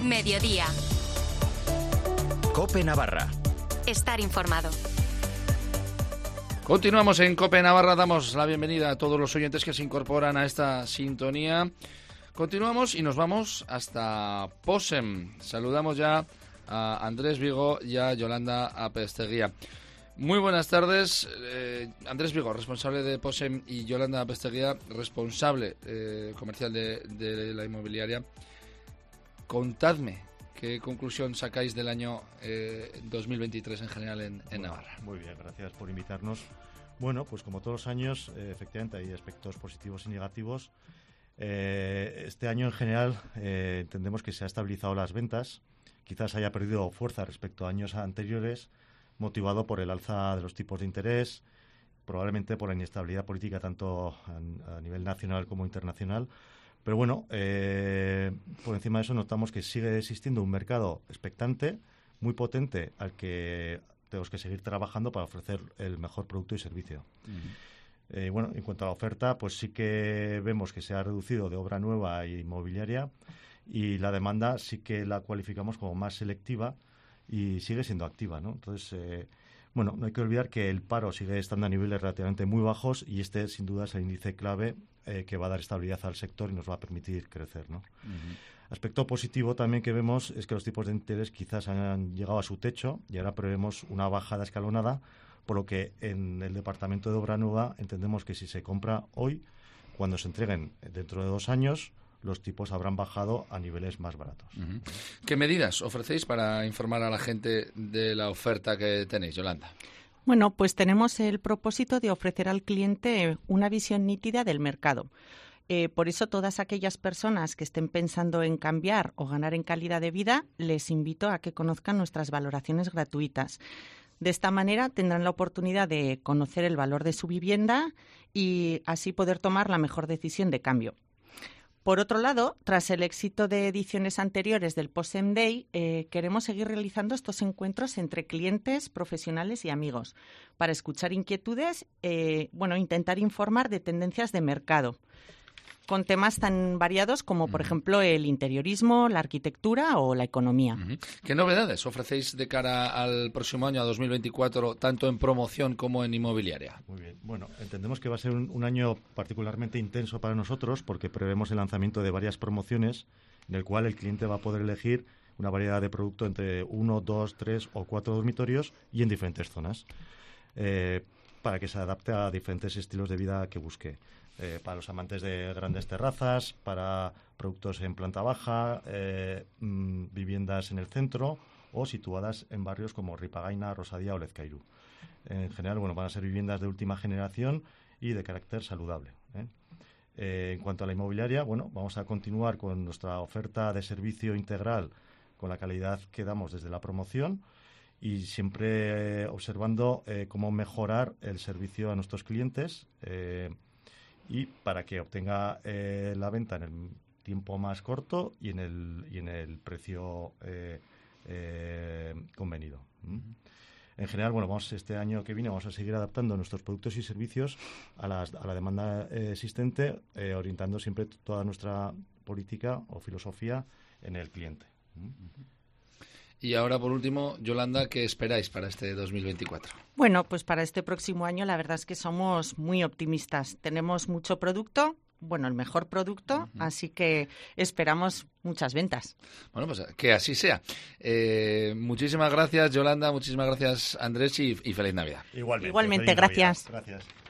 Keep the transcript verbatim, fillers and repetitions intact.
Mediodía. COPE Navarra. Estar informado. Continuamos en COPE Navarra, damos la bienvenida a todos los oyentes que se incorporan a esta sintonía. Continuamos y nos vamos hasta POSEM. Saludamos ya a Andrés Vigo y a Yolanda Apesteguía. Muy buenas tardes. Eh, Andrés Vigo, responsable de POSEM, y Yolanda Apesteguía, responsable eh, comercial de, de la inmobiliaria. Contadme, ¿qué conclusión sacáis del año eh, dos mil veintitrés en general en, en Navarra? Muy bien, gracias por invitarnos. Bueno, pues como todos los años, eh, efectivamente hay aspectos positivos y negativos. Eh, este año en general eh, entendemos que se han estabilizado las ventas. Quizás haya perdido fuerza respecto a años anteriores, motivado por el alza de los tipos de interés, probablemente por la inestabilidad política tanto a, a nivel nacional como internacional. Pero bueno, eh, por encima de eso notamos que sigue existiendo un mercado expectante, muy potente, al que tenemos que seguir trabajando para ofrecer el mejor producto y servicio. Uh-huh. Eh, bueno, en cuanto a la oferta, pues sí que vemos que se ha reducido de obra nueva e inmobiliaria, y la demanda sí que la cualificamos como más selectiva y sigue siendo activa, ¿no? Entonces, eh, bueno, no hay que olvidar que el paro sigue estando a niveles relativamente muy bajos, y este sin duda es el índice clave eh, que va a dar estabilidad al sector y nos va a permitir crecer, ¿no? Uh-huh. Aspecto positivo también que vemos es que los tipos de interés quizás han llegado a su techo y ahora prevemos una bajada escalonada, por lo que en el departamento de obra nueva entendemos que si se compra hoy, cuando se entreguen dentro de dos años, los tipos habrán bajado a niveles más baratos. Uh-huh. ¿Qué medidas ofrecéis para informar a la gente de la oferta que tenéis, Yolanda? Bueno, pues tenemos el propósito de ofrecer al cliente una visión nítida del mercado. Eh, por eso, todas aquellas personas que estén pensando en cambiar o ganar en calidad de vida, les invito a que conozcan nuestras valoraciones gratuitas. De esta manera tendrán la oportunidad de conocer el valor de su vivienda y así poder tomar la mejor decisión de cambio. Por otro lado, tras el éxito de ediciones anteriores del POSEM Day, eh, queremos seguir realizando estos encuentros entre clientes, profesionales y amigos para escuchar inquietudes, eh, bueno, intentar informar de tendencias de mercado, con temas tan variados como, por ejemplo, el interiorismo, la arquitectura o la economía. Uh-huh. ¿Qué novedades ofrecéis de cara al próximo año, a dos mil veinticuatro, tanto en promoción como en inmobiliaria? Muy bien. Bueno, entendemos que va a ser un, un año particularmente intenso para nosotros, porque prevemos el lanzamiento de varias promociones en el cual el cliente va a poder elegir una variedad de producto entre uno, dos, tres o cuatro dormitorios y en diferentes zonas, eh, para que se adapte a diferentes estilos de vida que busque. Eh, para los amantes de grandes terrazas, para productos en planta baja, eh, mmm, viviendas en el centro o situadas en barrios como Ripagaina, Rosadía o Lezcairu. En general, bueno, van a ser viviendas de última generación y de carácter saludable, ¿eh? Eh, en cuanto a la inmobiliaria, bueno, vamos a continuar con nuestra oferta de servicio integral con la calidad que damos desde la promoción y siempre eh, observando eh, cómo mejorar el servicio a nuestros clientes, eh, y para que obtenga eh, la venta en el tiempo más corto y en el, y en el precio eh, eh, convenido. ¿Mm? En general, bueno, vamos este año que viene vamos a seguir adaptando nuestros productos y servicios a, las, a la demanda eh, existente, eh, orientando siempre toda nuestra política o filosofía en el cliente. ¿Mm? Y ahora, por último, Yolanda, ¿qué esperáis para este dos mil veinticuatro? Bueno, pues para este próximo año la verdad es que somos muy optimistas. Tenemos mucho producto, bueno, el mejor producto, uh-huh. Así que esperamos muchas ventas. Bueno, pues que así sea. Eh, muchísimas gracias, Yolanda, muchísimas gracias, Andrés, y, y feliz Navidad. Igualmente, Igualmente, feliz gracias. Navidad. Gracias.